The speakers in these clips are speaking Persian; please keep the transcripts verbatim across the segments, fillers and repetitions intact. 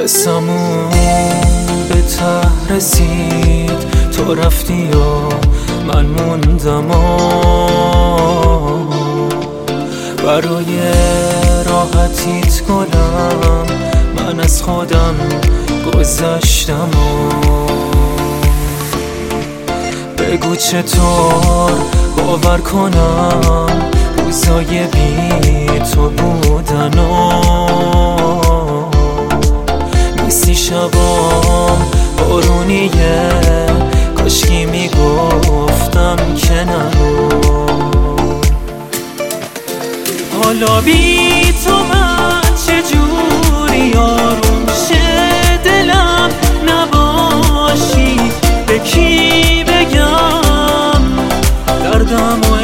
قسمون به ته رسید، تو رفتی و من موندم و برای راحتیت گلم من از خودم گذشتم و بگو چطور باور کنم روزای بی تو بودن و نیستی شبام بارونیه، کاشکی میگفتم که نرو. حالا بی تو من چجوری آروم شه دلم نباشی، به کی بگم دردم و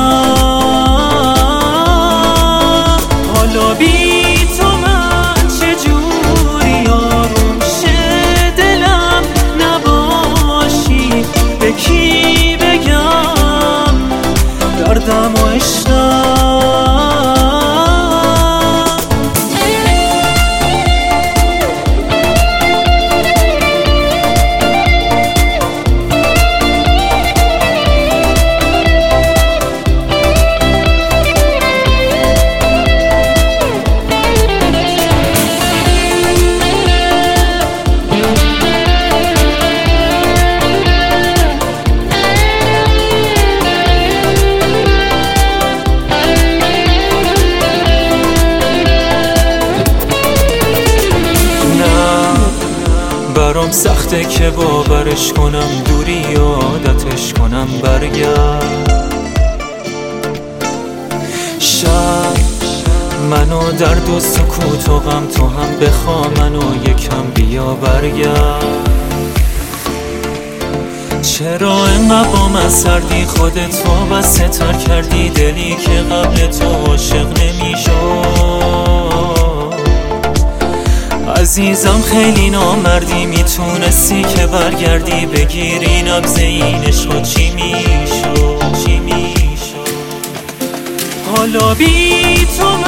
عشقم. حالا بی تو من چجوری آروم شه دلم نباشی، به کی بگم دردم و عشقم. برام سخته که باورش کنم، دوری عادتش کنم برگرد. شب منو درد و سکوت و غم، تو هم بخوا منو یکم بیا برگرد. چرا انقدر با من سردی، خودت وابسته تر کردی دلی که قبل تو عاشق نمیشد. عزیزم خیلی نامردی، میتونستی که برگردی بگیری نبض این عشق. چی میشد چی میشد حالا بی تو